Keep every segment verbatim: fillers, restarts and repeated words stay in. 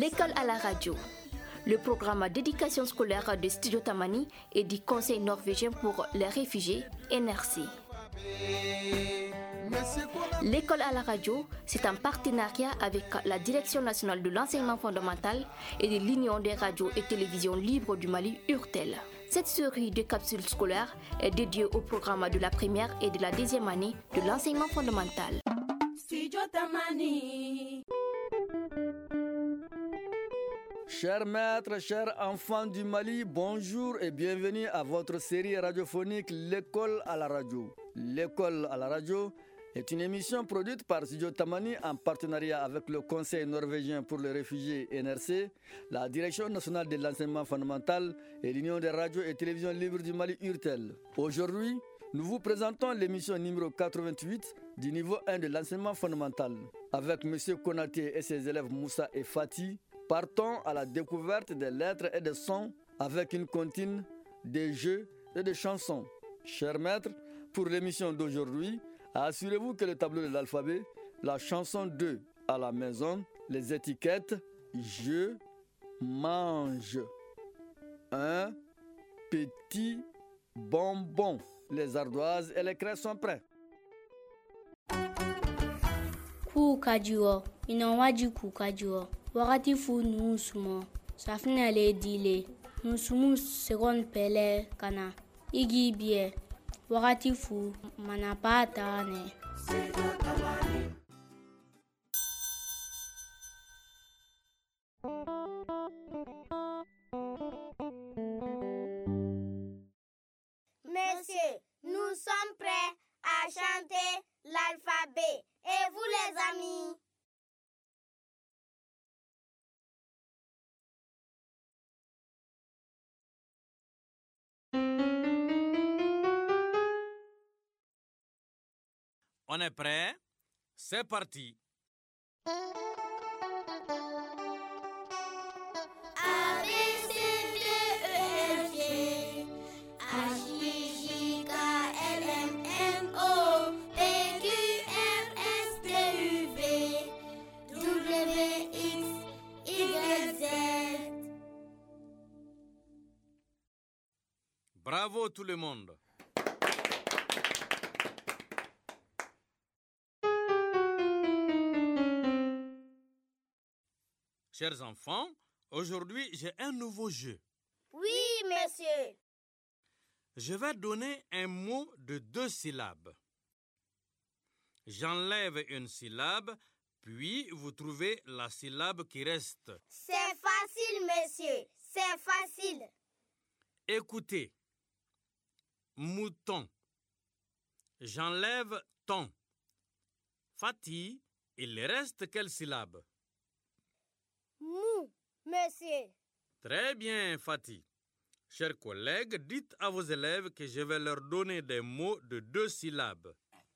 L'école à la radio, le programme d'éducation scolaire de Studio Tamani et du Conseil norvégien pour les réfugiés, N R C. L'école à la radio, c'est un partenariat avec la Direction nationale de l'enseignement fondamental et de l'Union des radios et télévisions libres du Mali, U R T E L. Cette série de capsules scolaires est dédiée au programme de la première et de la deuxième année de l'enseignement fondamental. Chers maîtres, chers enfants du Mali, bonjour et bienvenue à votre série radiophonique L'école à la radio. L'école à la radio est une émission produite par Studio Tamani en partenariat avec le Conseil norvégien pour les réfugiés N R C, la Direction nationale de l'enseignement fondamental et l'Union des radios et télévisions libres du Mali U R T E L. Aujourd'hui, nous vous présentons l'émission numéro quatre-vingt-huit du niveau un de l'enseignement fondamental. Avec M. Konaté et ses élèves Moussa et Fatih, partons à la découverte des lettres et des sons avec une comptine, des jeux et des chansons. Chers maîtres, pour l'émission d'aujourd'hui, assurez-vous que le tableau de l'alphabet, la chanson deux à la maison, les étiquettes, je mange un petit bonbon. Les ardoises et les craies sont prêts. Kukajiwo, inawaji kukajiwo. Wakati fu nusumo, safina le dile. Nusumu seconde pele kana. Igi bie. Wakati fu manapata ne. Messieurs, nous sommes prêts à chanter l'alphabet. Et vous les amis? On est prêt? C'est parti. A, B, C, D, E, F, G H, I, J, K, L, M, N, O P, Q, R, S, T, U, V W, X, Y, Z. Bravo tout le monde. Chers enfants, aujourd'hui j'ai un nouveau jeu. Oui, monsieur. Je vais donner un mot de deux syllabes. J'enlève une syllabe, puis vous trouvez la syllabe qui reste. C'est facile, monsieur. C'est facile. Écoutez. Mouton. J'enlève ton. Fatih, il reste quelle syllabe? Mou, monsieur. Très bien, Fatih. Chers collègues, dites à vos élèves que je vais leur donner des mots de deux syllabes.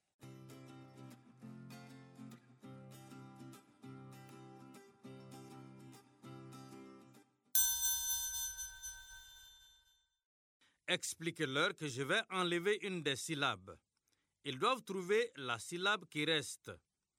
Expliquez-leur que je vais enlever une des syllabes. Ils doivent trouver la syllabe qui reste.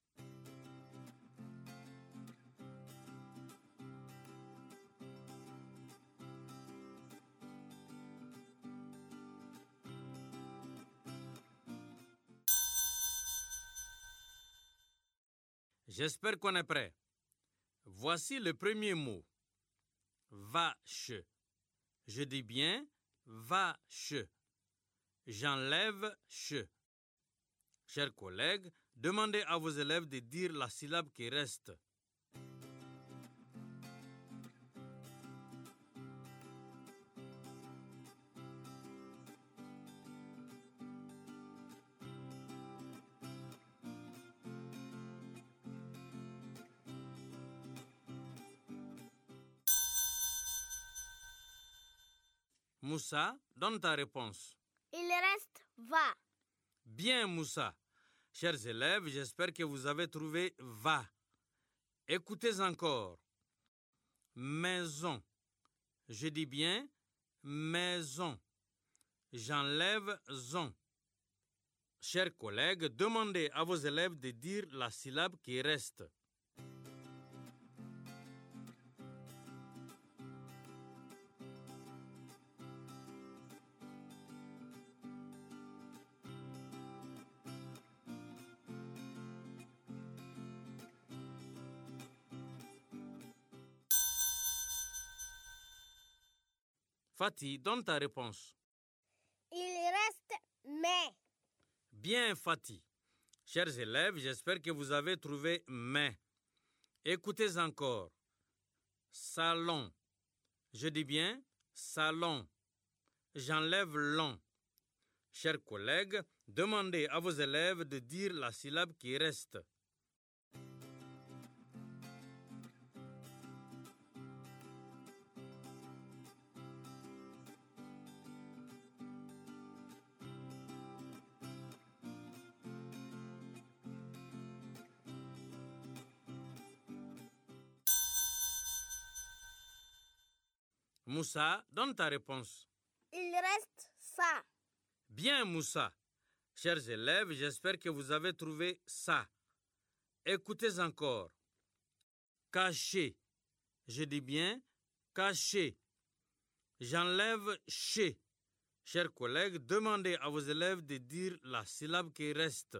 J'espère qu'on est prêt. Voici le premier mot. Vache. Je dis bien vache. J'enlève che. Chers collègues, demandez à vos élèves de dire la syllabe qui reste. Moussa, donne ta réponse. Il reste va. Bien, Moussa. Chers élèves, j'espère que vous avez trouvé va. Écoutez encore. Maison. Je dis bien maison. J'enlève zon. Chers collègues, demandez à vos élèves de dire la syllabe qui reste. Fatih, donne ta réponse. Il reste mais. Bien, Fatih. Chers élèves, j'espère que vous avez trouvé mais. Écoutez encore. Salon. Je dis bien salon. J'enlève long. Chers collègues, demandez à vos élèves de dire la syllabe qui reste. Moussa, donne ta réponse. Il reste ça. Bien, Moussa. Chers élèves, j'espère que vous avez trouvé ça. Écoutez encore. Caché. Je dis bien caché. J'enlève chez. Chers collègues, demandez à vos élèves de dire la syllabe qui reste.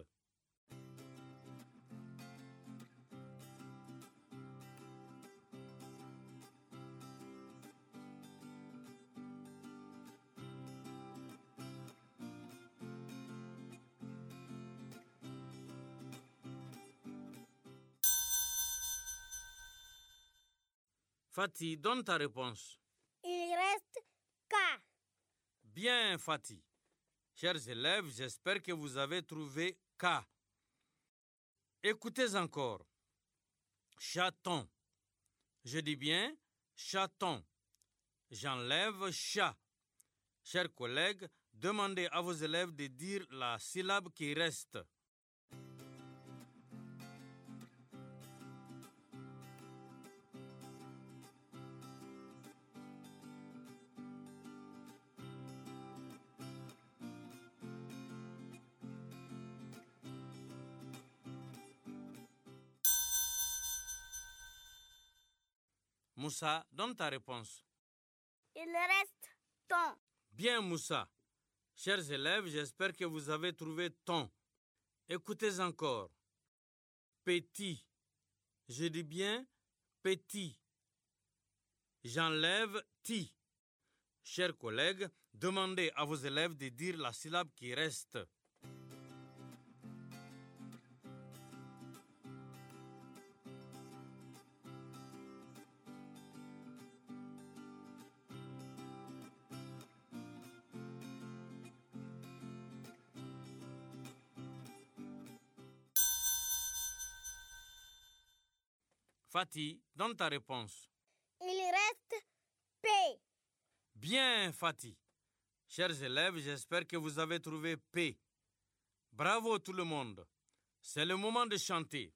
Fatih, donne ta réponse. Il reste K. Bien, Fatih. Chers élèves, j'espère que vous avez trouvé K. Écoutez encore. Chaton. Je dis bien chaton. J'enlève chat. Chers collègues, demandez à vos élèves de dire la syllabe qui reste. Moussa, donne ta réponse. Il reste ton. Bien, Moussa. Chers élèves, j'espère que vous avez trouvé ton. Écoutez encore. Petit. Je dis bien petit. J'enlève ti. Chers collègues, demandez à vos élèves de dire la syllabe qui reste. Fatih, donne ta réponse. Il reste P. Bien, Fatih. Chers élèves, j'espère que vous avez trouvé P. Bravo tout le monde. C'est le moment de chanter.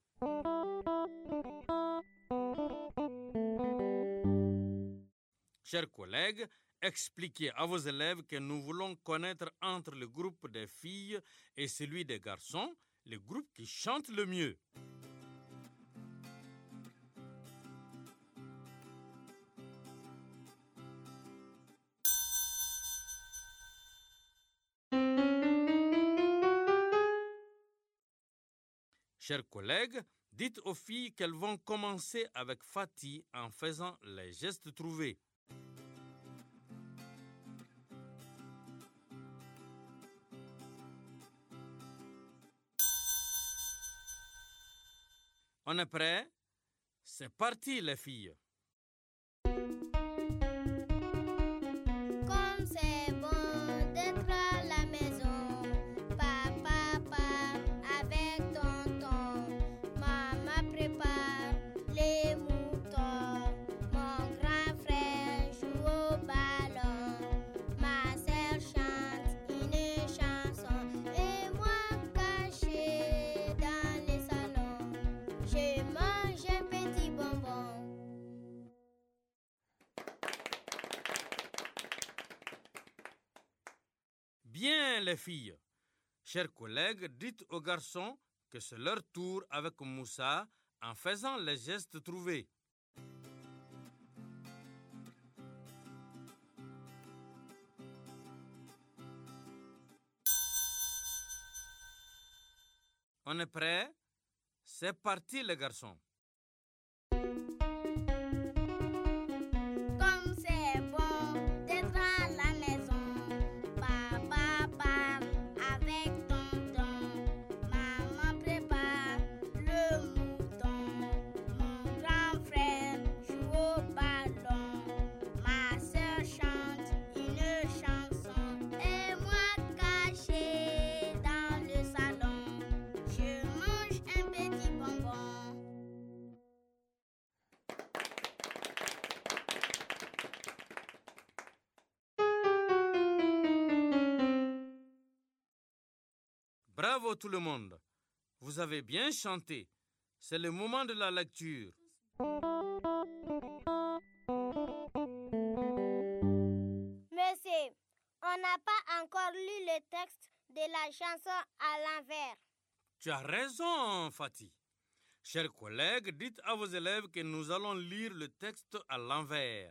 Chers collègues, expliquez à vos élèves que nous voulons connaître entre le groupe des filles et celui des garçons, le groupe qui chante le mieux. Chers collègues, dites aux filles qu'elles vont commencer avec Fatih en faisant les gestes trouvés. On est prêts? C'est parti les filles. Comme c'est bon d'être à la maison, papa, papa, avec tonton, maman prépare les moutons, mon grand frère joue au ballon, ma sœur chante une chanson, et moi caché dans les salons, je mange un petit bonbon. Bien les filles. Chers collègues, dites aux garçons que c'est leur tour avec Moussa en faisant les gestes trouvés. On est prêts? C'est parti les garçons. Comme c'est bon d'être à Bravo tout le monde. Vous avez bien chanté. C'est le moment de la lecture. Monsieur, on n'a pas encore lu le texte de la chanson à l'envers. Tu as raison, Fatih. Chers collègues, dites à vos élèves que nous allons lire le texte à l'envers.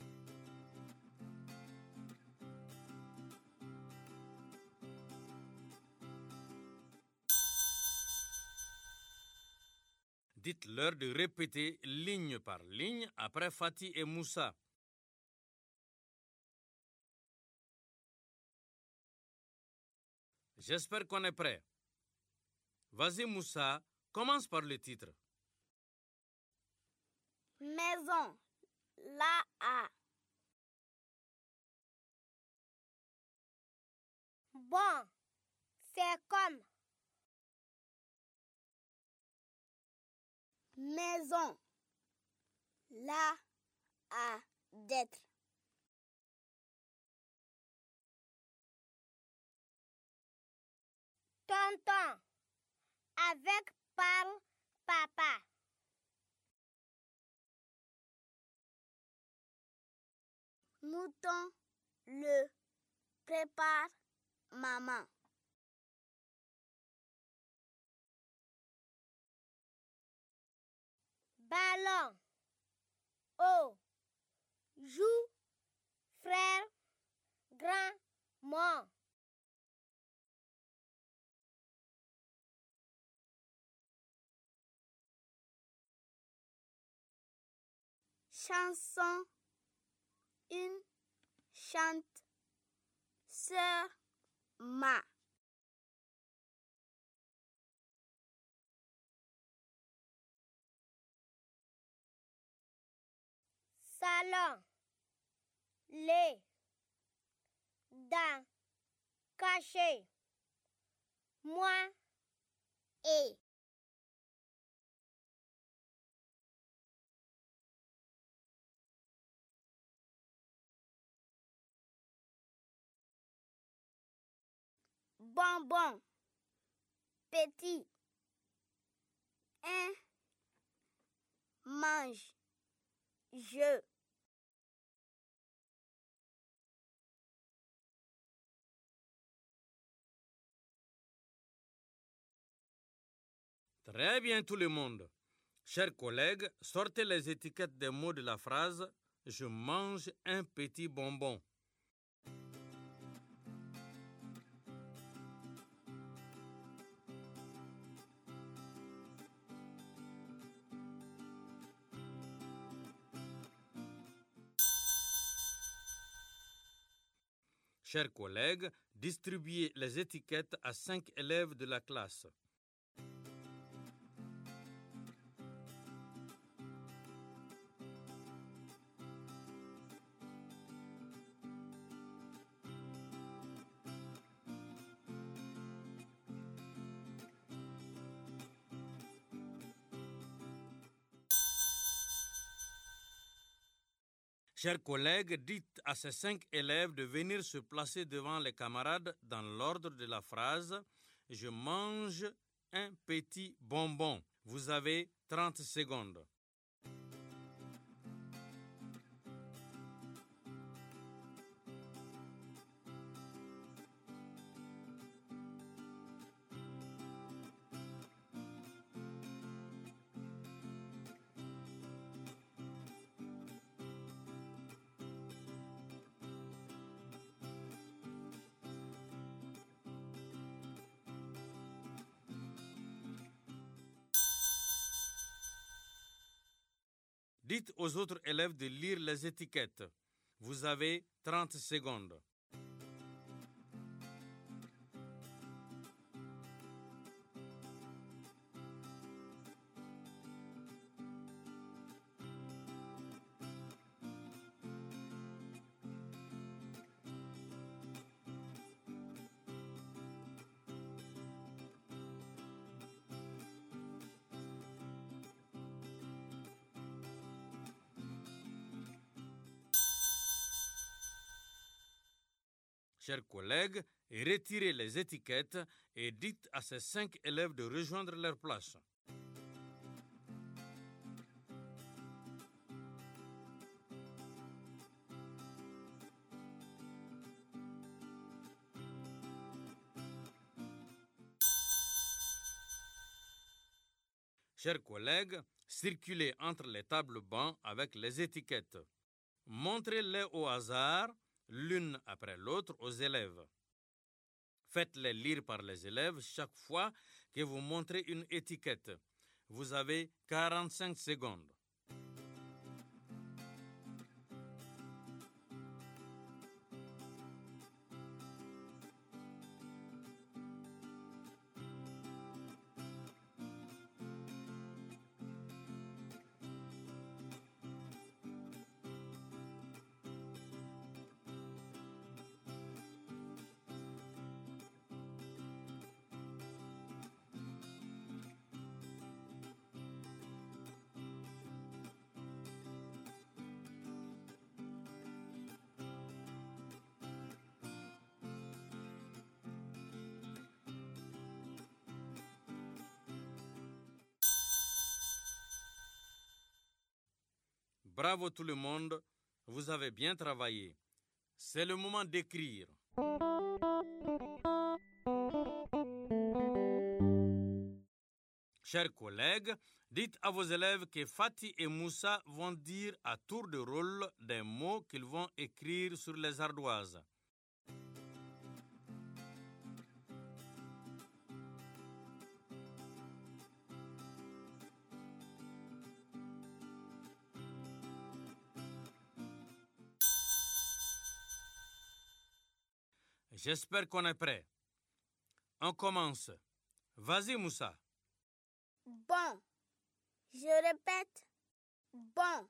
Dites-leur de répéter ligne par ligne après Fatih et Moussa. J'espère qu'on est prêt. Vas-y Moussa, commence par le titre. Maison, la a. Bon, c'est comme. Maison, la a d'être. Tonton, avec parle papa. Mouton, le prépare maman. Ballon, eau, joue, frère, grand, mort. Chanson, une chante, sœur, ma. Salon, les, dans, caché, moi, et. Bonbon, petit, un, mange, je. Très bien tout le monde. Chers collègues, sortez les étiquettes des mots de la phrase « Je mange un petit bonbon ». Chers collègues, distribuez les étiquetes à cinq élèves de la classe. Chers collègues, dites à ces cinq élèves de venir se placer devant les camarades dans l'ordre de la phrase « Je mange un petit bonbon ». Vous avez trente secondes. Dites aux autres élèves de lire les étiquettes. Vous avez trente secondes. Chers collègues, retirez les étiquettes et dites à ces cinq élèves de rejoindre leur place. Chers collègues, circulez entre les tables bancs avec les étiquettes. Montrez-les au hasard, l'une après l'autre, aux élèves. Faites-les lire par les élèves chaque fois que vous montrez une étiquette. Vous avez quarante-cinq secondes. Bravo tout le monde, vous avez bien travaillé. C'est le moment d'écrire. Chers collègues, dites à vos élèves que Fatih et Moussa vont dire à tour de rôle des mots qu'ils vont écrire sur les ardoises. J'espère qu'on est prêt. On commence. Vas-y, Moussa. Bon. Je répète. Bon.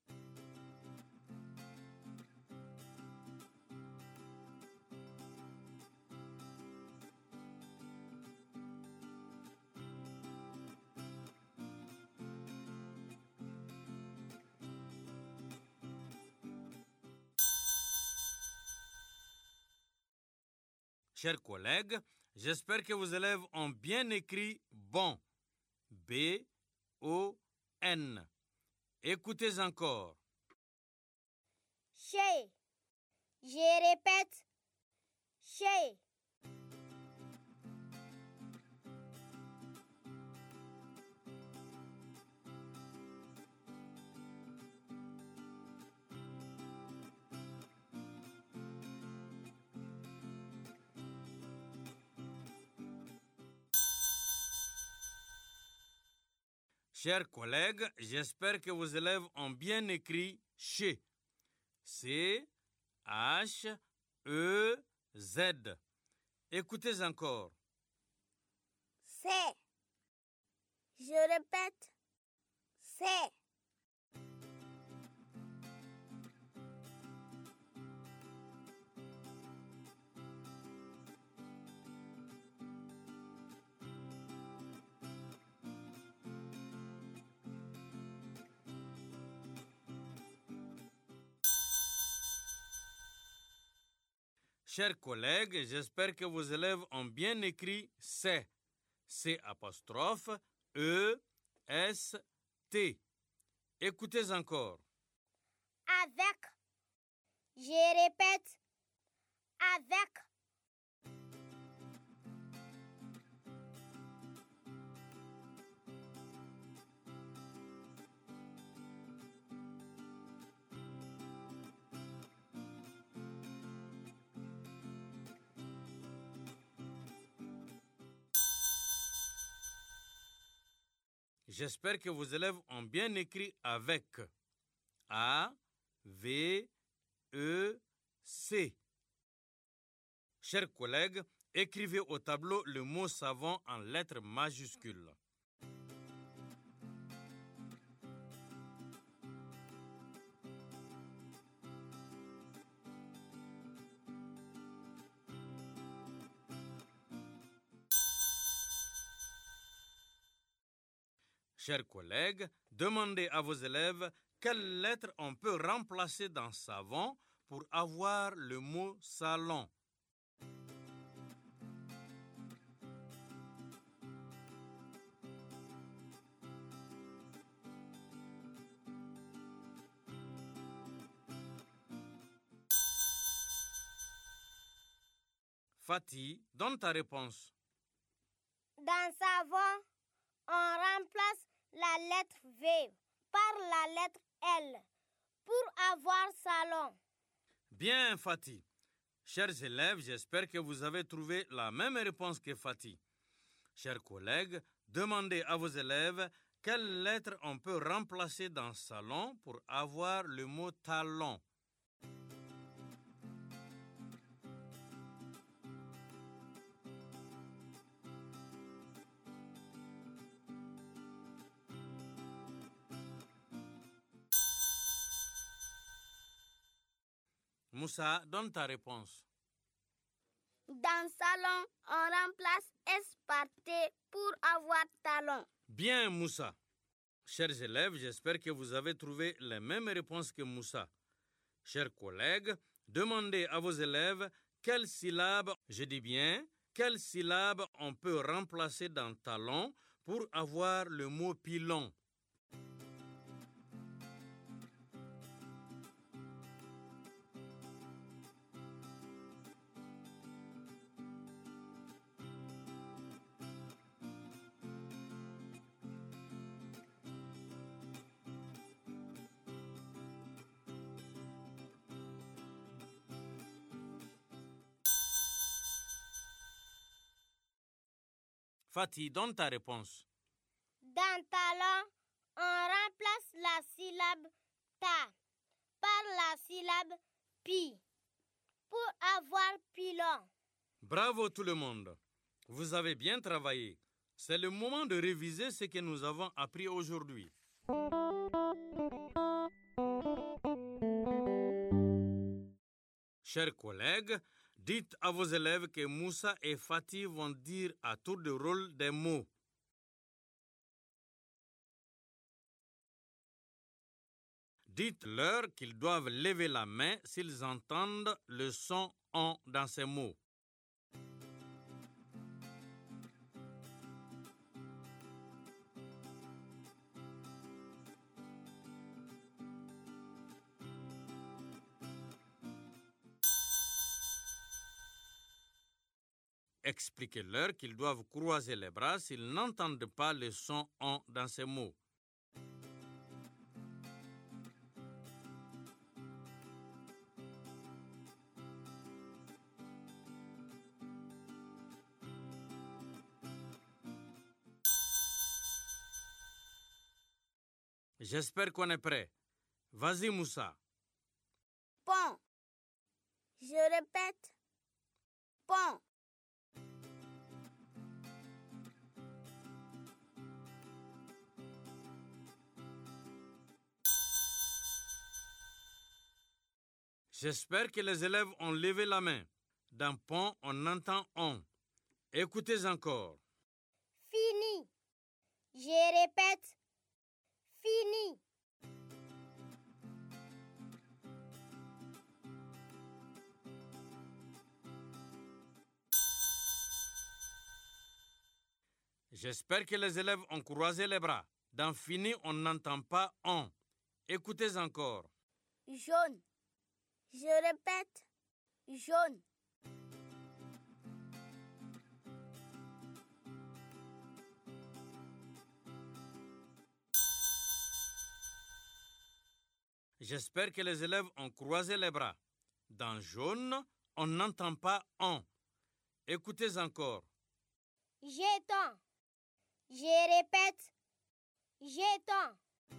Chers collègues, j'espère que vos élèves ont bien écrit « bon ». B O N. Écoutez encore. Chez. Je répète. Chez. Chers collègues, j'espère que vos élèves ont bien écrit « chez ». C H E Z. Écoutez encore. C'est. Je répète. C'est. Chers collègues, j'espère que vos élèves ont bien écrit « c'est ». C apostrophe E S T. Écoutez encore. Avec. Je répète. Avec. J'espère que vos élèves ont bien écrit « avec ». A V E C. Chers collègues, écrivez au tableau le mot savon en lettres majuscules. Chers collègues, demandez à vos élèves quelles lettres on peut remplacer dans savon pour avoir le mot salon. Fatih, donne ta réponse. Dans savon, on remplace la lettre V par la lettre L pour avoir salon. Bien, Fatih. Chers élèves, j'espère que vous avez trouvé la même réponse que Fatih. Chers collègues, demandez à vos élèves quelle lettre on peut remplacer dans salon pour avoir le mot talon. Moussa, donne ta réponse. Dans salon, on remplace S par T pour avoir talon. Bien, Moussa. Chers élèves, j'espère que vous avez trouvé les mêmes réponses que Moussa. Chers collègues, demandez à vos élèves quelle syllabe, je dis bien, quelle syllabe on peut remplacer dans talon pour avoir le mot pilon. Fatih, donne ta réponse. Dans talon, on remplace la syllabe ta par la syllabe pi pour avoir pilon. Bravo tout le monde. Vous avez bien travaillé. C'est le moment de réviser ce que nous avons appris aujourd'hui. Chers collègues, dites à vos élèves que Moussa et Fatih vont dire à tour de rôle des mots. Dites-leur qu'ils doivent lever la main s'ils entendent le son « on » dans ces mots. Expliquez-leur qu'ils doivent croiser les bras s'ils n'entendent pas le son « on » dans ces mots. J'espère qu'on est prêt. Vas-y, Moussa. Pont. Je répète. Pont. J'espère que les élèves ont levé la main. Dans pont, on entend on. Écoutez encore. Fini. Je répète. Fini. J'espère que les élèves ont croisé les bras. Dans fini, on n'entend pas on. Écoutez encore. Jaune. Je répète. Jaune. J'espère que les élèves ont croisé les bras. Dans jaune, on n'entend pas on. Écoutez encore. Jeton. Je répète. Jeton.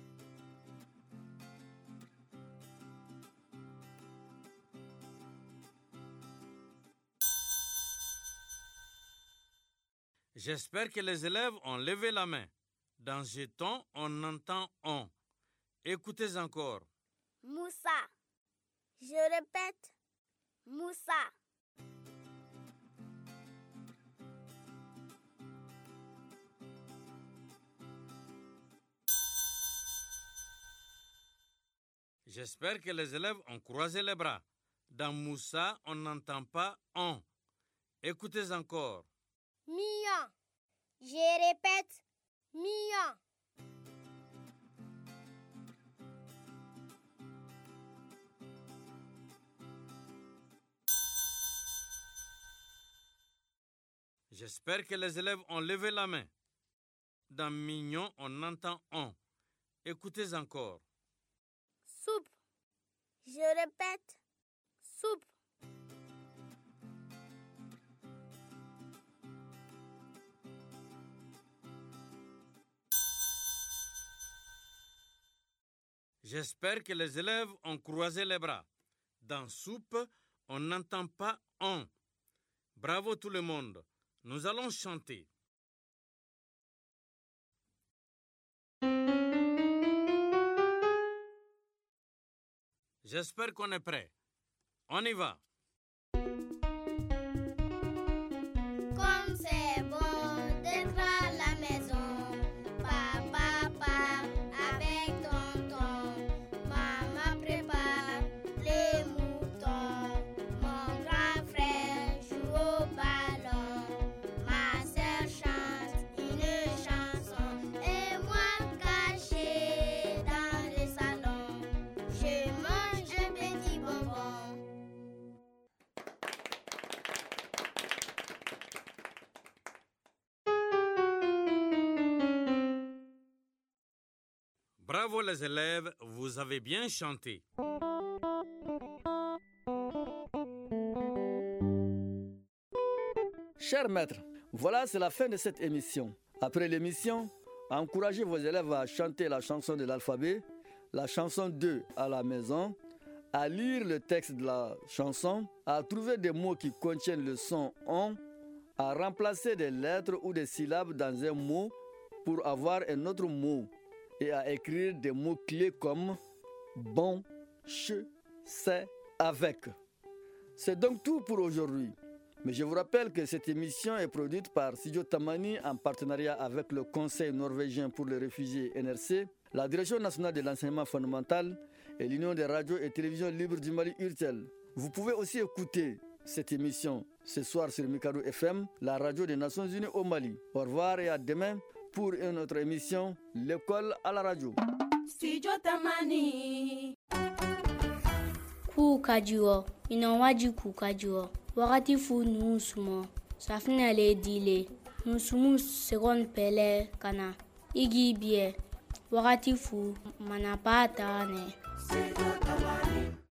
J'espère que les élèves ont levé la main. Dans jeton, on entend on. Écoutez encore. Moussa. Je répète. Moussa. J'espère que les élèves ont croisé les bras. Dans Moussa, on n'entend pas on. Écoutez encore. Million. Je répète. Million. J'espère que les élèves ont levé la main. Dans mignon, on entend on. Écoutez encore. Soupe. Je répète. Soupe. J'espère que les élèves ont croisé les bras. Dans soupe, on n'entend pas on. Bravo tout le monde. Nous allons chanter. J'espère qu'on est prêt. On y va. Comme c'est bon d'être à la maison, papa, papa, avec tonton, maman prépare les moutons, mon grand frère joue au ballon, ma sœur chante une chanson, et moi caché dans le salon, je mange un petit bonbon. Bravo les élèves, vous avez bien chanté. Chers maîtres, voilà, c'est la fin de cette émission. Après l'émission, encouragez vos élèves à chanter la chanson de l'alphabet, la chanson deux à la maison, à lire le texte de la chanson, à trouver des mots qui contiennent le son on, à remplacer des lettres ou des syllabes dans un mot pour avoir un autre mot et à écrire des mots clés comme bon, che, c'est, avec. C'est donc tout pour aujourd'hui. Mais je vous rappelle que cette émission est produite par Studio Tamani en partenariat avec le Conseil norvégien pour les réfugiés N R C, la Direction nationale de l'enseignement fondamental et l'Union des radios et télévisions libres du Mali U R T E L. Vous pouvez aussi écouter cette émission ce soir sur Mikado F M, la radio des Nations Unies au Mali. Au revoir et à demain pour une autre émission, l'école à la radio. Studio Tamani. Ku kajiwo, ina waji ku kajiwo. Wakati fu nusumo, safina le dile. Nusumu seconde pele kana. Igi bie, wakati fu manapata ne.